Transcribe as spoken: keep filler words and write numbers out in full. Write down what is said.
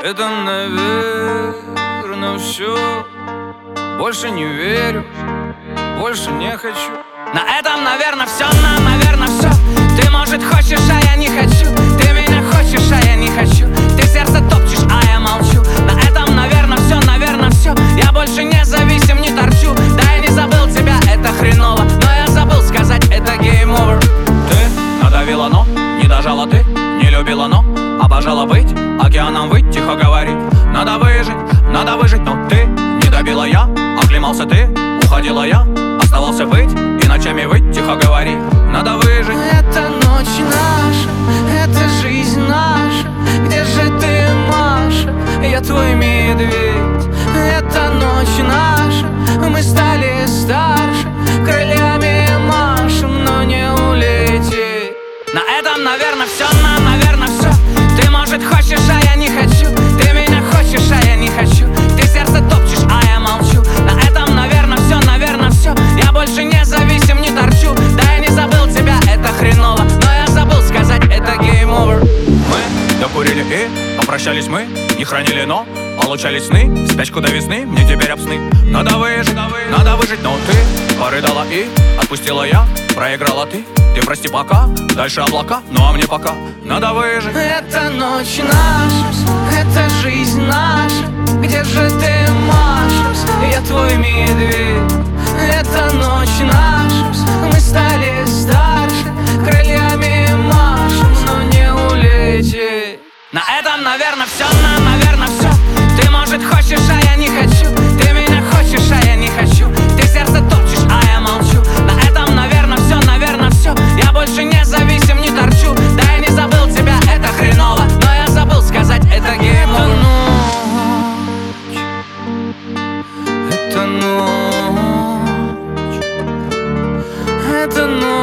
Это, наверное, все. Больше не верю, больше не хочу. На этом, наверное, все, на, наверное, все. Ты, может, хочешь, а я не хочу. Ты меня хочешь, а я не хочу. Ты сердце топчешь, а я молчу. На этом, наверное, все, наверное, все. Я больше не зависим, не торчу. Да, я не забыл тебя, это хреново, но я забыл сказать, это game over. Ты надавила, но не дожала, ты не любила, но обожала быть океаном, выть, тихо говорить. Надо выжить, надо выжить, но ты не добила, я оклемался, ты уходила, я оставался быть и ночами выть, тихо говори. Надо выжить. Это ночь наша, это жизнь наша. Где же ты, Маша? Я твой медведь. Это ночь наша, мы стали старше. Крыльями машем, но не улететь. На этом, наверное, все, на, наверное, все. Ты, может, хочешь, а я не хочу. Ты меня хочешь, а я не хочу. Ты сердце топчешь, а я молчу. На этом, наверное, все, наверное, все. Я больше не зависим, не торчу. Да, я не забыл тебя, это хреново, но я забыл сказать, это game over. Мы докурили и попрощались мы. Не хранили, но получались сны. Спячку до весны, мне теперь об сны. Надо выжить, надо выжить, но ты порыдала и отпустила я. Проиграла ты, ты прости пока. Дальше облака, ну а мне пока надо выжить. Это ночь наша, это жизнь наша. Где же ты, Маша? Я твой медведь. Это ночь наша, мы стали старше. Крыльями машем, но не улететь. На этом, наверное, все, на, наверное, все. Ты, может, хочешь, а я не хочу. Ты меня хочешь, а я не хочу. Ты сердце топчешь, а я молчу. На этом, наверное, все, наверное, все. Я больше не зависим, не торчу. Да, я не забыл тебя, это хреново, но я забыл сказать, это game over. Это ночь, Это ночь.